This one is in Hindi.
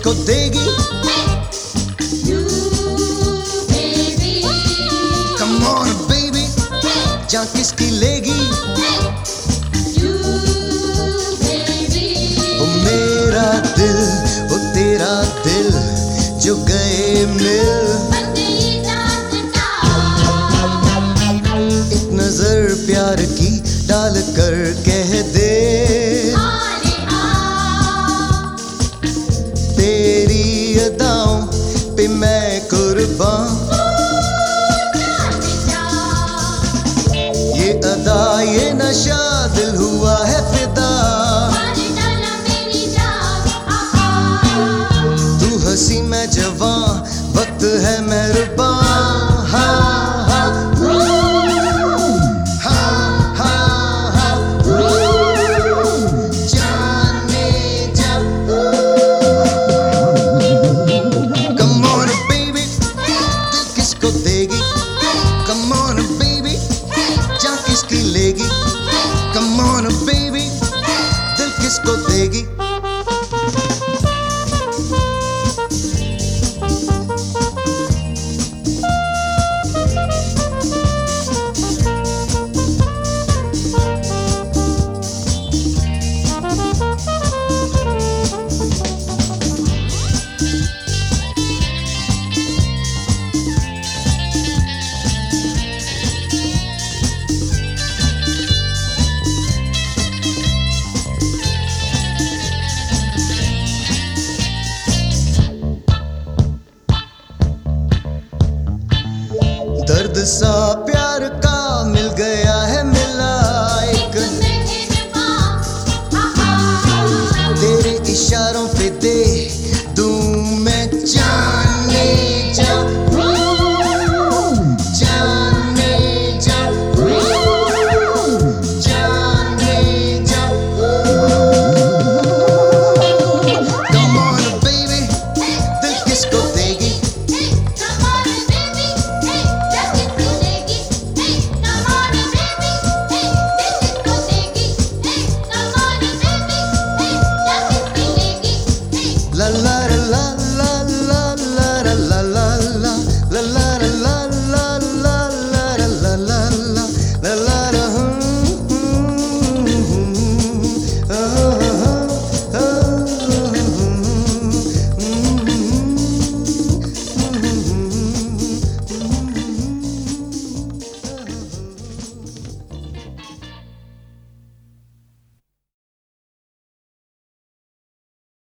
किसको देगी? Come on baby, जान किसकी लेगी? ओ मेरा दिल, ओ तेरा दिल जो गए मिल, एक नजर प्यार की डाल कर कह दे, तेरी अदाओं पे मैं कुर्बान। ये अदा ये नशा दिल हुआ है फिदा, तू हंसी मैं जवां वक्त है मेहरबान। Come on baby, जान किसकी लेगी? Come on baby, दिल किसको देगी? दर्द सा प्यार का मिल गया है मिला एक, तेरे इशारों पे दे दूं मैं जाने जा, जाने जा, जाने जा। Come on baby, दिल किसको देगी? La la